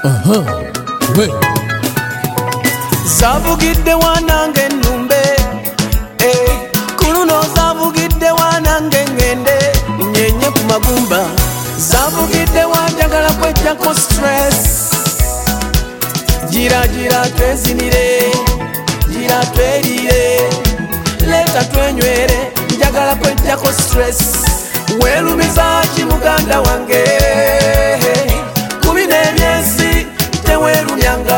Zavugidde wanange nnumbe kuluno zavugidde wanange ngende nyenye ku magumba zavugidde wanjagala kwejjako stress gira twezinire gira twerire leta twenywere njagala kwejjako stress weerumiza ki muganda wange kubi n'eby'ensi teweerumyanga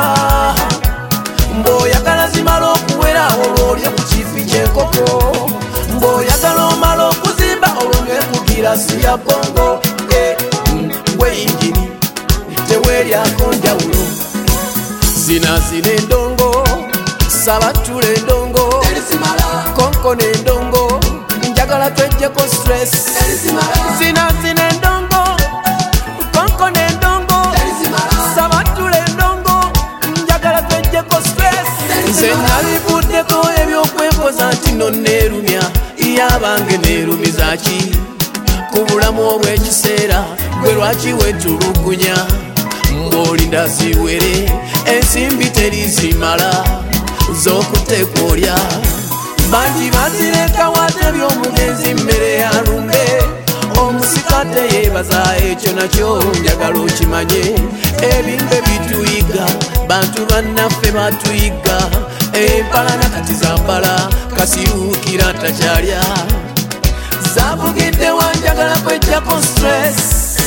mboyagala zimala okuwera olwolye ku kifi ky'enkoko mboyagala omala okuzimba olwongekugira si ya bongo weyingini teweeryako njawulo zinazina endongo sabatula endongo konkona endongo njagala twejjeko stress zinazina endongo konkona endongo sabatula endongo njagala twejjeko stress nze nabivuddeko ebyokwekoza nti no neerumya iyabange neerumiza ki ku bulamu obw'ekiseera gwe lwaki wetulugunya ng'olinda ziwere ensimbi terizimala z'okutekwolya bangi bazireka wate by'omugenzi mmere yalumbe omusika teyeebaza ekyo nakyo njagala okimanye ebimbe bituyiga bantu bannaffe batuyiga empalana kati zambala kasiruukira takyalya zavugidde wanjagala kwejjako stress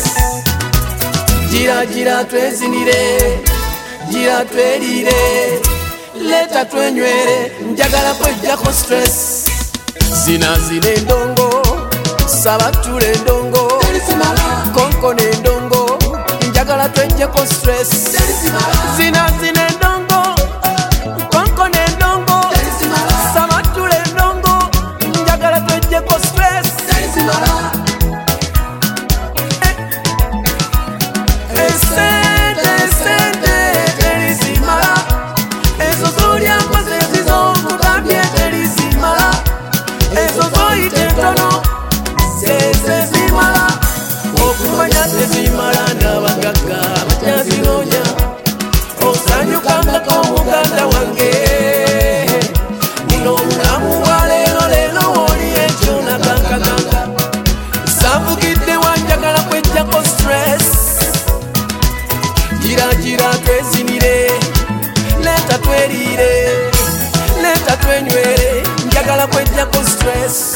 gira twezinire gira twerire leta twenywere njagala kwejjako stress zinazina endongo sabatula endongo konkona endongo njagala twejjeko stress zinazina endongo konkona endongo sabatula endongo njagala twejjeko stress tezimala n'abagagga batyazinoonya osanyukangako omuganda wange n'obulamu bwa leero oli ekyo nagangaganga zavugidde wanjagala kwejjako stress gira twezinire leta twerire leta twenywere njagala kwejjako stress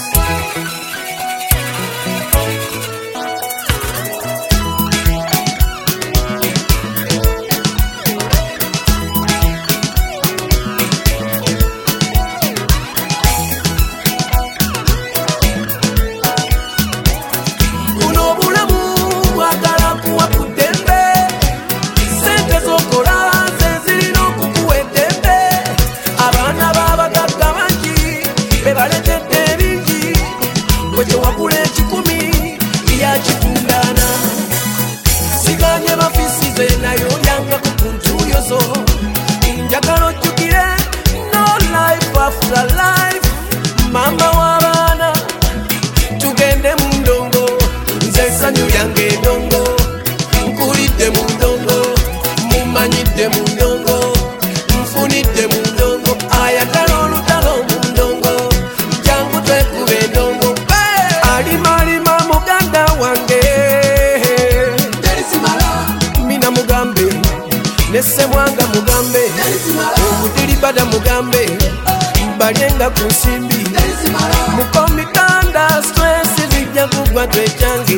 siganye mafisize nayo yanga kukuntuyozo njagala ojjukire no life after life mama w'abaana tugende mu ndongo nze essanyu lyange endongo nkulidde mu ndongo mumanyidde mu ndongo nfunidde mu ndongo ayagala olutalo mu ndongo jangu twekube endongo alimalima muganda wange mina mugambe nesemwanga mugambe obudiribada mugambe balyenga ku nsimbi mukomitanda stress zijja kugwa twekyange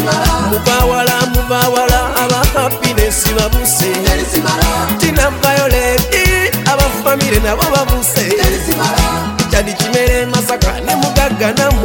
mubawala aba happiness babuse tina violeti aba famire nabo babuse jadi kimere masaka ne mugagga